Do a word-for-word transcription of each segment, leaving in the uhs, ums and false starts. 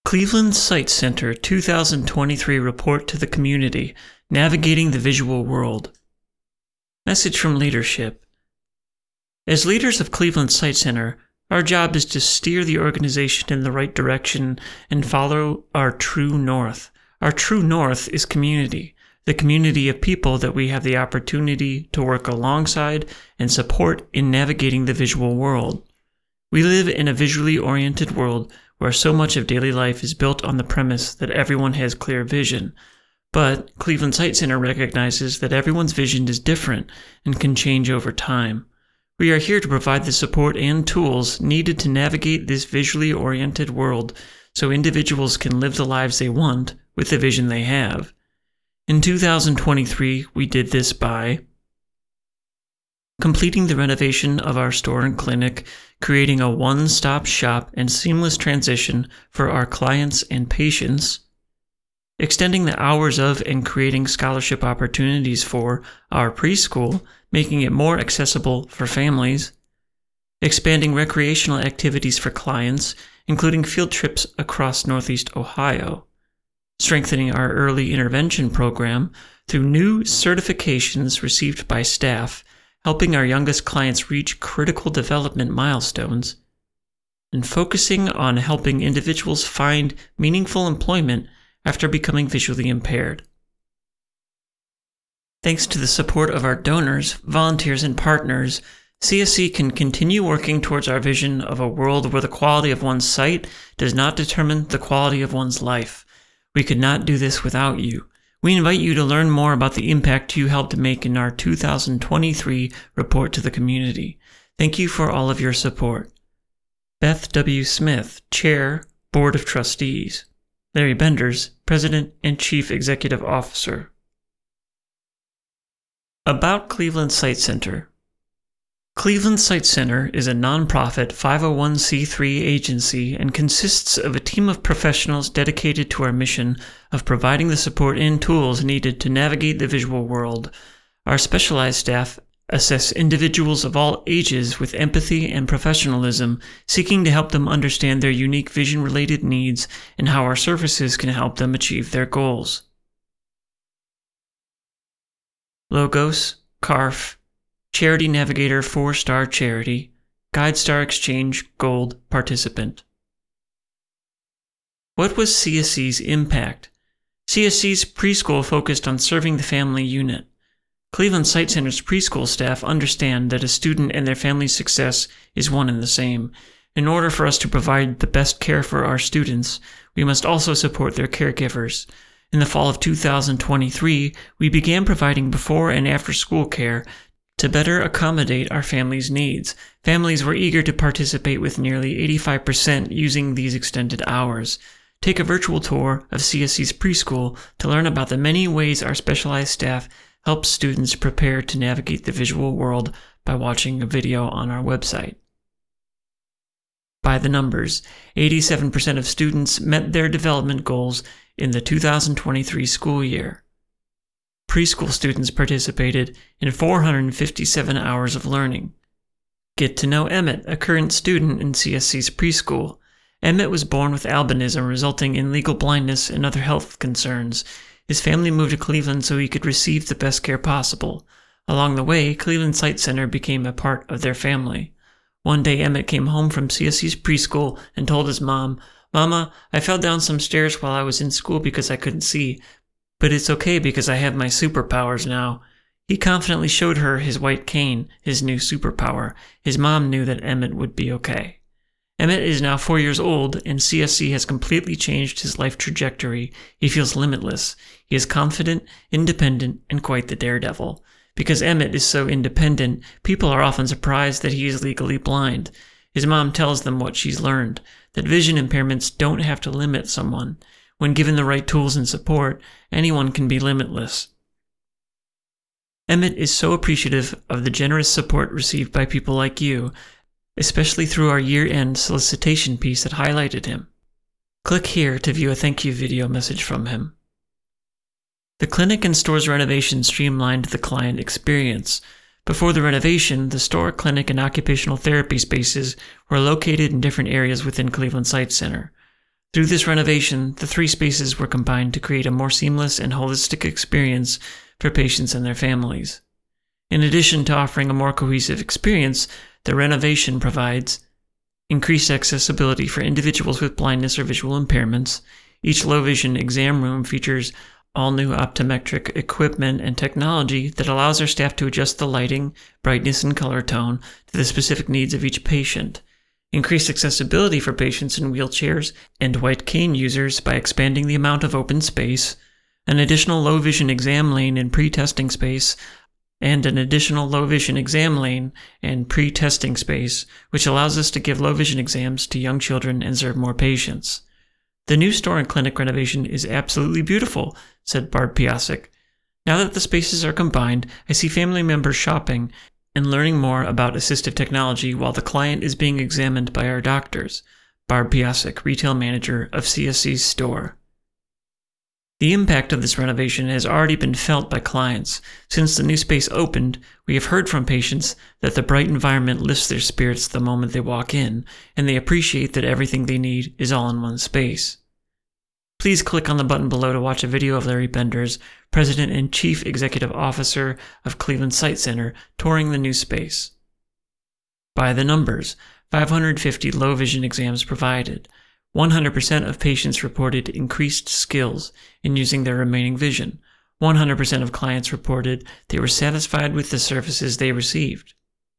Cleveland Sight Center two thousand twenty-three Report to the Community, Navigating the Visual World. Message from Leadership. As leaders of Cleveland Sight Center, our job is to steer the organization in the right direction and follow our true north. Our true north is community, the community of people that we have the opportunity to work alongside and support in navigating the visual world. We live in a visually oriented world where so much of daily life is built on the premise that everyone has clear vision. But Cleveland Sight Center recognizes that everyone's vision is different and can change over time. We are here to provide the support and tools needed to navigate this visually oriented world so individuals can live the lives they want with the vision they have. In two thousand twenty-three, we did this by completing the renovation of our store and clinic, creating a one-stop shop and seamless transition for our clients and patients, extending the hours of and creating scholarship opportunities for our preschool, making it more accessible for families, expanding recreational activities for clients, including field trips across Northeast Ohio, strengthening our early intervention program through new certifications received by staff, helping our youngest clients reach critical development milestones, and focusing on helping individuals find meaningful employment after becoming visually impaired. Thanks to the support of our donors, volunteers, and partners, C S C can continue working towards our vision of a world where the quality of one's sight does not determine the quality of one's life. We could not do this without you. We invite you to learn more about the impact you helped make in our two thousand twenty-three Report to the Community. Thank you for all of your support. Beth W. Smith, Chair, Board of Trustees. Larry Benders, President and Chief Executive Officer. About Cleveland Sight Center. Cleveland Sight Center is a nonprofit five oh one c three agency and consists of a team of professionals dedicated to our mission of providing the support and tools needed to navigate the visual world. Our specialized staff assess individuals of all ages with empathy and professionalism, seeking to help them understand their unique vision-related needs and how our services can help them achieve their goals. Logos, C A R F, Charity Navigator four star Charity, GuideStar Exchange Gold Participant. What was C S C's impact? C S C's preschool focused on serving the family unit. Cleveland Sight Center's preschool staff understand that a student and their family's success is one and the same. In order for us to provide the best care for our students, we must also support their caregivers. In the fall of two thousand twenty-three, we began providing before and after school care to better accommodate our families' needs. Families were eager to participate with nearly eighty-five percent using these extended hours. Take a virtual tour of C S C's preschool to learn about the many ways our specialized staff helps students prepare to navigate the visual world by watching a video on our website. By the numbers, eighty-seven percent of students met their development goals in the two thousand twenty-three school year. Preschool students participated in four hundred fifty-seven hours of learning. Get to know Emmett, a current student in C S C's preschool. Emmett was born with albinism resulting in legal blindness and other health concerns. His family moved to Cleveland so he could receive the best care possible. Along the way, Cleveland Sight Center became a part of their family. One day Emmett came home from C S C's preschool and told his mom, "Mama, I fell down some stairs while I was in school because I couldn't see. But it's okay because I have my superpowers now." He confidently showed her his white cane, his new superpower. His mom knew that Emmett would be okay. Emmett is now four years old, and C S C has completely changed his life trajectory. He feels limitless. He is confident, independent, and quite the daredevil. Because Emmett is so independent, people are often surprised that he is legally blind. His mom tells them what she's learned, that vision impairments don't have to limit someone. When given the right tools and support, anyone can be limitless. Emmett is so appreciative of the generous support received by people like you, especially through our year-end solicitation piece that highlighted him. Click here to view a thank you video message from him. The clinic and store's renovation streamlined the client experience. Before the renovation, the store, clinic, and occupational therapy spaces were located in different areas within Cleveland Sight Center. Through this renovation, the three spaces were combined to create a more seamless and holistic experience for patients and their families. In addition to offering a more cohesive experience, the renovation provides increased accessibility for individuals with blindness or visual impairments. Each low-vision exam room features all-new optometric equipment and technology that allows our staff to adjust the lighting, brightness, and color tone to the specific needs of each patient. Increased accessibility for patients in wheelchairs and white cane users by expanding the amount of open space, an additional low-vision exam lane and pre-testing space, and an additional low-vision exam lane and pre-testing space, which allows us to give low-vision exams to young children and serve more patients. The new store and clinic renovation is absolutely beautiful, said Barb Piasek. Now that the spaces are combined, I see family members shopping and learning more about assistive technology while the client is being examined by our doctors. Barb Piasek, retail manager of C S C's store. The impact of this renovation has already been felt by clients. Since the new space opened, we have heard from patients that the bright environment lifts their spirits the moment they walk in, and they appreciate that everything they need is all in one space. Please click on the button below to watch a video of Larry Benders, President and Chief Executive Officer of Cleveland Sight Center, touring the new space. By the numbers, five hundred fifty low-vision exams provided. one hundred percent of patients reported increased skills in using their remaining vision. one hundred percent of clients reported they were satisfied with the services they received.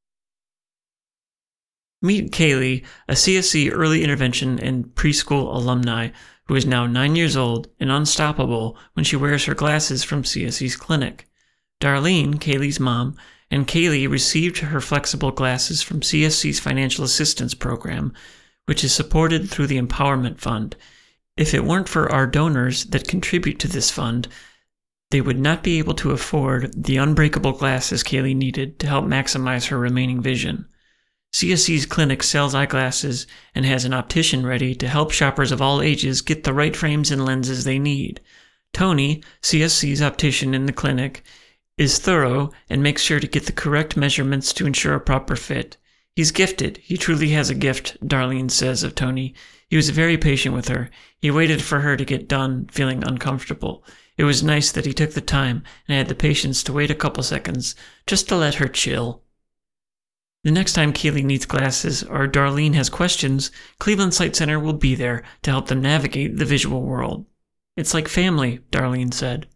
Meet Kaylee, a C S C early intervention and preschool alumni who is now nine years old and unstoppable when she wears her glasses from C S C's clinic. Darlene, Kaylee's mom, and Kaylee received her flexible glasses from C S C's Financial Assistance Program, which is supported through the Empowerment Fund. If it weren't for our donors that contribute to this fund, they would not be able to afford the unbreakable glasses Kaylee needed to help maximize her remaining vision. C S C's clinic sells eyeglasses and has an optician ready to help shoppers of all ages get the right frames and lenses they need. Tony, C S C's optician in the clinic, is thorough and makes sure to get the correct measurements to ensure a proper fit. He's gifted. He truly has a gift, Darlene says of Tony. He was very patient with her. He waited for her to get done, feeling uncomfortable. It was nice that he took the time and had the patience to wait a couple seconds, just to let her chill. The next time Kaylee needs glasses or Darlene has questions, Cleveland Sight Center will be there to help them navigate the visual world. It's like family, Darlene said.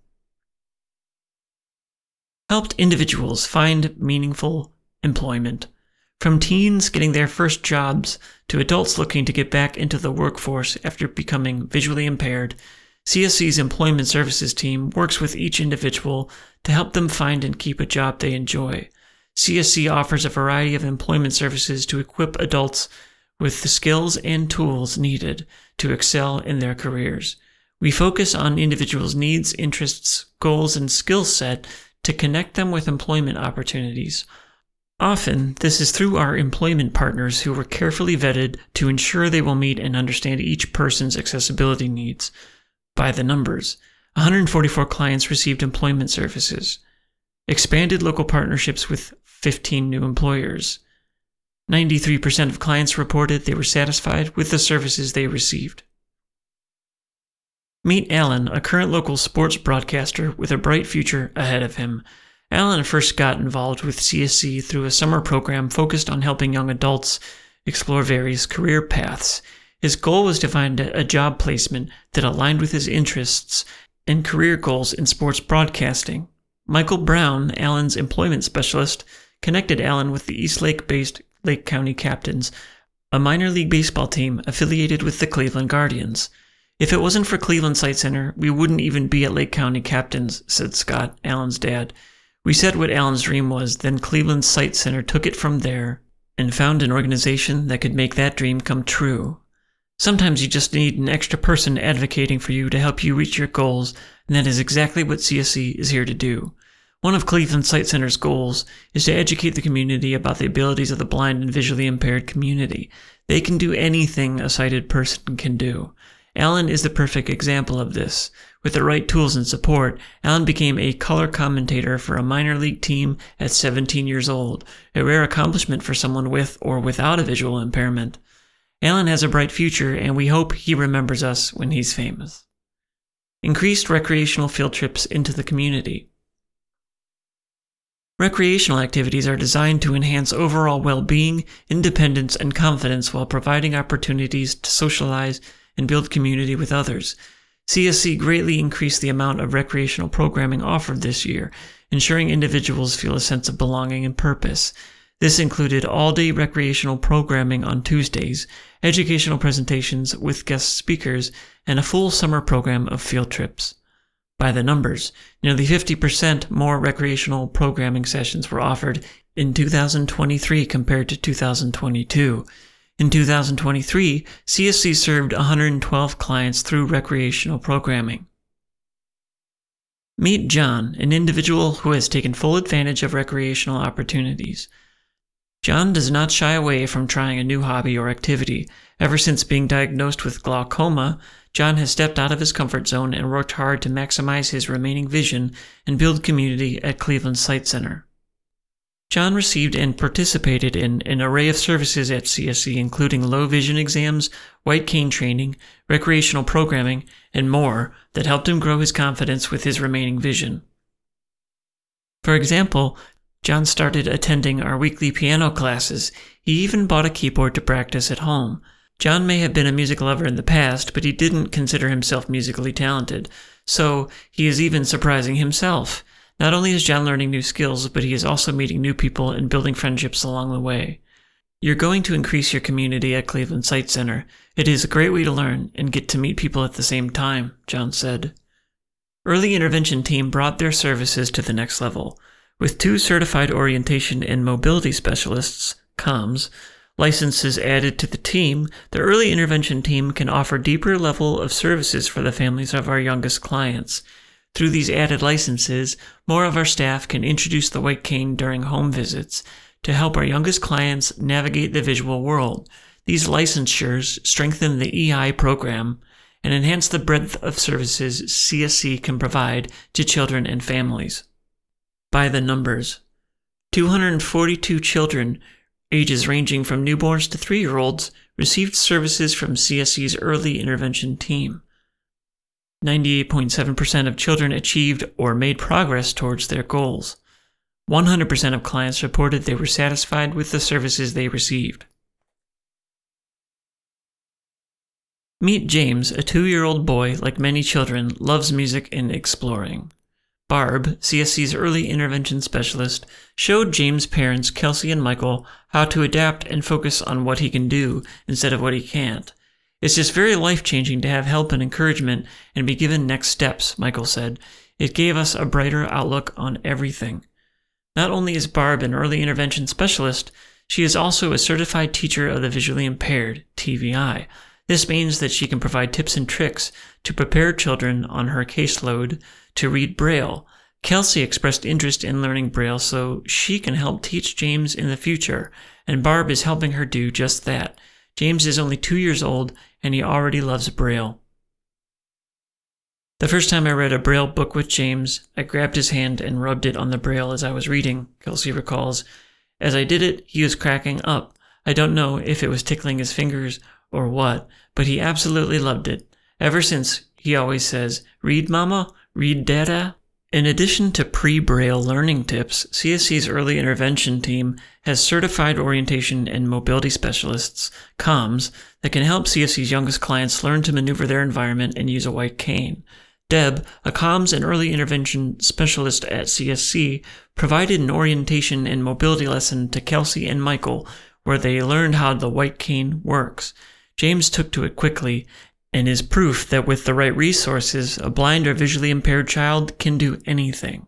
Helped individuals find meaningful employment. From teens getting their first jobs to adults looking to get back into the workforce after becoming visually impaired, C S C's Employment Services team works with each individual to help them find and keep a job they enjoy. C S C offers a variety of employment services to equip adults with the skills and tools needed to excel in their careers. We focus on individuals' needs, interests, goals, and skill set to connect them with employment opportunities. Often, this is through our employment partners who were carefully vetted to ensure they will meet and understand each person's accessibility needs. By the numbers, one hundred forty-four clients received employment services. Expanded local partnerships with fifteen new employers. ninety-three percent of clients reported they were satisfied with the services they received. Meet Alan, a current local sports broadcaster with a bright future ahead of him. Alan first got involved with C S C through a summer program focused on helping young adults explore various career paths. His goal was to find a job placement that aligned with his interests and career goals in sports broadcasting. Michael Brown, Alan's employment specialist, connected Alan with the Eastlake-based Lake County Captains, a minor league baseball team affiliated with the Cleveland Guardians. If it wasn't for Cleveland Sight Center, we wouldn't even be at Lake County Captains, said Scott, Alan's dad. We said what Alan's dream was, then Cleveland Sight Center took it from there and found an organization that could make that dream come true. Sometimes you just need an extra person advocating for you to help you reach your goals, and that is exactly what C S C is here to do. One of Cleveland Sight Center's goals is to educate the community about the abilities of the blind and visually impaired community. They can do anything a sighted person can do. Alan is the perfect example of this. With the right tools and support, Alan became a color commentator for a minor league team at seventeen years old, a rare accomplishment for someone with or without a visual impairment. Alan has a bright future, and we hope he remembers us when he's famous. Increased recreational field trips into the community. Recreational activities are designed to enhance overall well-being, independence, and confidence while providing opportunities to socialize and build community with others. C S C greatly increased the amount of recreational programming offered this year, ensuring individuals feel a sense of belonging and purpose. This included all-day recreational programming on Tuesdays, educational presentations with guest speakers, and a full summer program of field trips. By the numbers, nearly fifty percent more recreational programming sessions were offered in two thousand twenty-three compared to two thousand twenty-two. In two thousand twenty-three, C S C served one hundred twelve clients through recreational programming. Meet John, an individual who has taken full advantage of recreational opportunities. John does not shy away from trying a new hobby or activity. Ever since being diagnosed with glaucoma, John has stepped out of his comfort zone and worked hard to maximize his remaining vision and build community at Cleveland Sight Center. John received and participated in an array of services at C S C, including low vision exams, white cane training, recreational programming, and more that helped him grow his confidence with his remaining vision. For example, John started attending our weekly piano classes. He even bought a keyboard to practice at home. John may have been a music lover in the past, but he didn't consider himself musically talented, so he is even surprising himself. Not only is John learning new skills, but he is also meeting new people and building friendships along the way. You're going to increase your community at Cleveland Sight Center. It is a great way to learn and get to meet people at the same time, John said. Early Intervention Team brought their services to the next level. With two certified orientation and mobility specialists, C O M S, licenses added to the team, the Early Intervention Team can offer deeper level of services for the families of our youngest clients. Through these added licenses, more of our staff can introduce the white cane during home visits to help our youngest clients navigate the visual world. These licensures strengthen the E I program and enhance the breadth of services C S C can provide to children and families. By the numbers, two hundred forty-two children, ages ranging from newborns to three-year-olds, received services from C S C's Early Intervention Team. ninety-eight point seven percent of children achieved or made progress towards their goals. one hundred percent of clients reported they were satisfied with the services they received. Meet James, a two-year-old boy, like many children, loves music and exploring. Barb, C S C's Early Intervention Specialist, showed James' parents, Kelsey and Michael, how to adapt and focus on what he can do instead of what he can't. It's just very life-changing to have help and encouragement and be given next steps, Michael said. It gave us a brighter outlook on everything. Not only is Barb an Early Intervention Specialist, she is also a Certified Teacher of the Visually Impaired, T V I. This means that she can provide tips and tricks to prepare children on her caseload to read Braille. Kelsey expressed interest in learning Braille so she can help teach James in the future, and Barb is helping her do just that. James is only two years old, and he already loves Braille. The first time I read a Braille book with James, I grabbed his hand and rubbed it on the Braille as I was reading, Kelsey recalls. As I did it, he was cracking up. I don't know if it was tickling his fingers or what, but he absolutely loved it. Ever since, he always says, "Read, Mama? Read, Dada?" In addition to pre-Braille learning tips, C S C's Early Intervention Team has certified orientation and mobility specialists, C O M S, that can help C S C's youngest clients learn to maneuver their environment and use a white cane. Deb, a C O M S and Early Intervention Specialist at C S C, provided an orientation and mobility lesson to Kelsey and Michael, where they learned how the white cane works. James took to it quickly, and is proof that with the right resources, a blind or visually impaired child can do anything.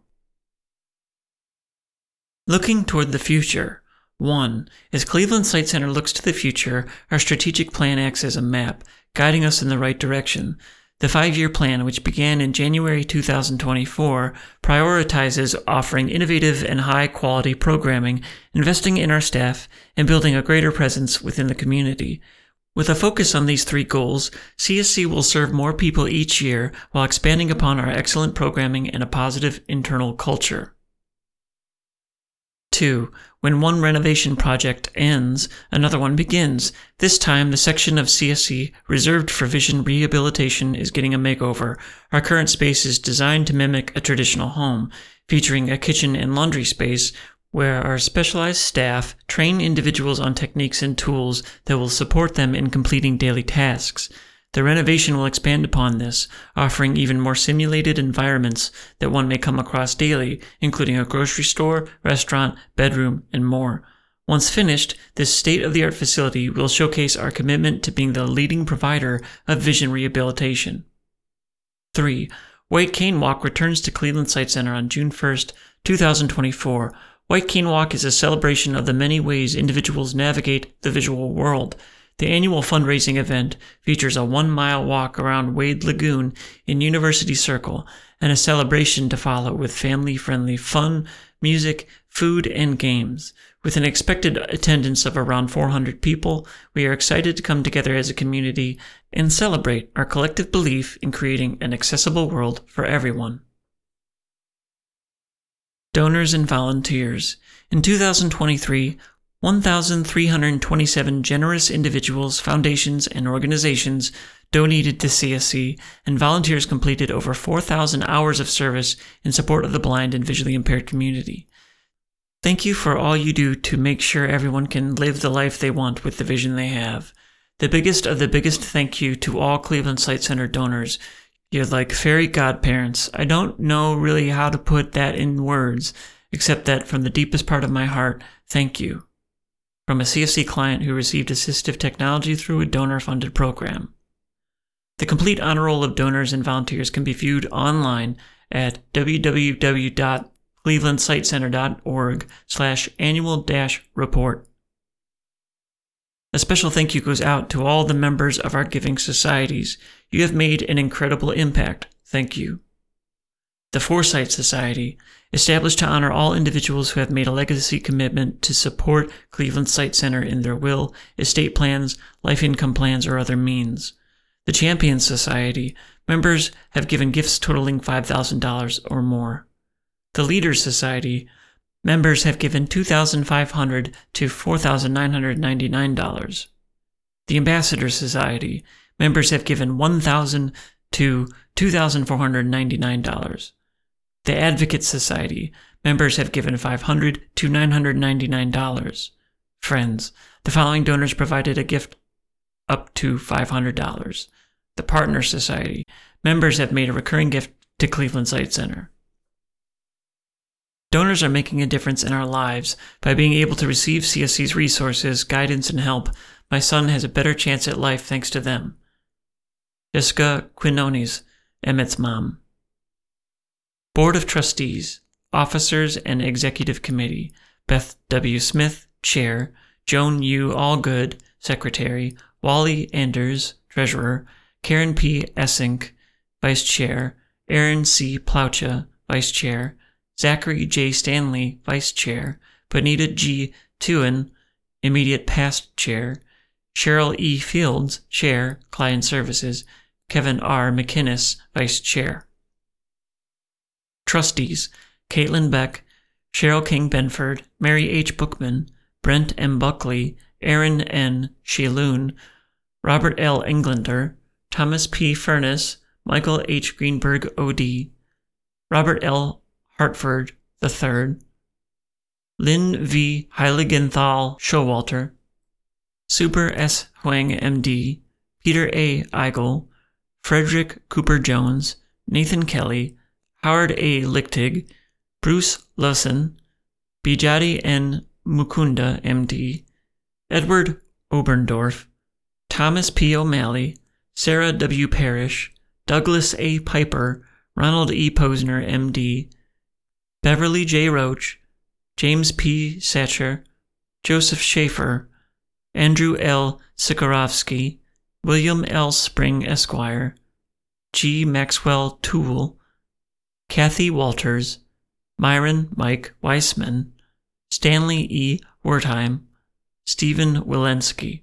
Looking toward the future. one. As Cleveland Sight Center looks to the future, our strategic plan acts as a map, guiding us in the right direction. The five-year plan, which began in January two thousand twenty-four, prioritizes offering innovative and high-quality programming, investing in our staff, and building a greater presence within the community. With a focus on these three goals, C S C will serve more people each year while expanding upon our excellent programming and a positive internal culture. Two, when one renovation project ends, another one begins. This time, the section of C S E reserved for vision rehabilitation is getting a makeover. Our current space is designed to mimic a traditional home, featuring a kitchen and laundry space where our specialized staff train individuals on techniques and tools that will support them in completing daily tasks. The renovation will expand upon this, offering even more simulated environments that one may come across daily, including a grocery store, restaurant, bedroom, and more. Once finished, this state-of-the-art facility will showcase our commitment to being the leading provider of vision rehabilitation. Three, White Cane Walk returns to Cleveland Sight Center on June first, two thousand twenty-four. White Cane Walk is a celebration of the many ways individuals navigate the visual world. The annual fundraising event features a one-mile walk around Wade Lagoon in University Circle and a celebration to follow with family-friendly fun, music, food, and games. With an expected attendance of around four hundred people, we are excited to come together as a community and celebrate our collective belief in creating an accessible world for everyone. Donors and volunteers. In two thousand twenty-three, one thousand three hundred twenty-seven generous individuals, foundations, and organizations donated to C S E, and volunteers completed over four thousand hours of service in support of the blind and visually impaired community. Thank you for all you do to make sure everyone can live the life they want with the vision they have. The biggest of the biggest thank you to all Cleveland Sight Center donors. You're like fairy godparents. I don't know really how to put that in words, except that from the deepest part of my heart, thank you. From a C S E client who received assistive technology through a donor-funded program. The complete honor roll of donors and volunteers can be viewed online at w w w dot cleveland sight center dot org slash annual dash report. A special thank you goes out to all the members of our giving societies. You have made an incredible impact. Thank you. The Foresight Society, established to honor all individuals who have made a legacy commitment to support Cleveland Sight Center in their will, estate plans, life income plans, or other means. The Champions Society, members have given gifts totaling five thousand dollars or more. The Leaders Society, members have given two thousand five hundred dollars to four thousand nine hundred ninety-nine dollars. The Ambassador Society, members have given one thousand dollars to two thousand four hundred ninety-nine dollars. The Advocate Society, members have given five hundred dollars to nine hundred ninety-nine dollars. Friends, the following donors provided a gift up to five hundred dollars. The Partner Society, members have made a recurring gift to Cleveland Sight Center. Donors are making a difference in our lives. By being able to receive C S C's resources, guidance, and help, my son has a better chance at life thanks to them. Jessica Quinones, Emmett's mom. Board of Trustees, Officers and Executive Committee, Beth W. Smith, Chair, Joan U. Allgood, Secretary, Wally Anders, Treasurer, Karen P. Essink, Vice Chair, Aaron C. Plaucha, Vice Chair, Zachary J. Stanley, Vice Chair, Bonita G. Tuen, Immediate Past Chair, Cheryl E. Fields, Chair, Client Services, Kevin R. McInnes, Vice Chair. Trustees, Caitlin Beck, Cheryl King Benford, Mary H. Bookman, Brent M. Buckley, Aaron N. Shealoon, Robert L. Englander, Thomas P. Furness, Michael H. Greenberg, O D, Robert L. Hartford the third, Lynn V. Heiligenthal Showalter, Super S. Huang, M D, Peter A. Eigel, Frederick Cooper Jones, Nathan Kelly, Howard A. Lichtig, Bruce Lawson, Bijati N. Mukunda, M D, Edward Oberndorf, Thomas P. O'Malley, Sarah W. Parrish, Douglas A. Piper, Ronald E. Posner, M D, Beverly J. Roach, James P. Satcher, Joseph Schaefer, Andrew L. Sikorovsky, William L. Spring, Esquire, G. Maxwell Toole, Kathy Walters, Myron Mike Weissman, Stanley E. Wertheim, Stephen Walensky.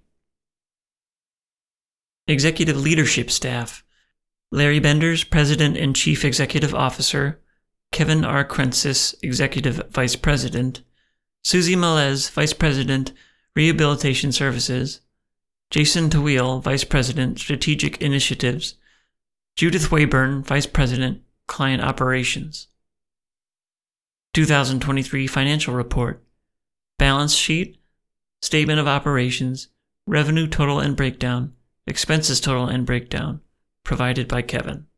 Executive Leadership Staff, Larry Benders, President and Chief Executive Officer, Kevin R. Krensis, Executive Vice President, Susie Melez, Vice President, Rehabilitation Services. Jason Tawil, Vice President, Strategic Initiatives. Judith Wayburn, Vice President, Client Operations. two thousand twenty-three Financial Report. Balance Sheet, Statement of Operations, Revenue Total and Breakdown, Expenses Total and Breakdown, provided by Kevin.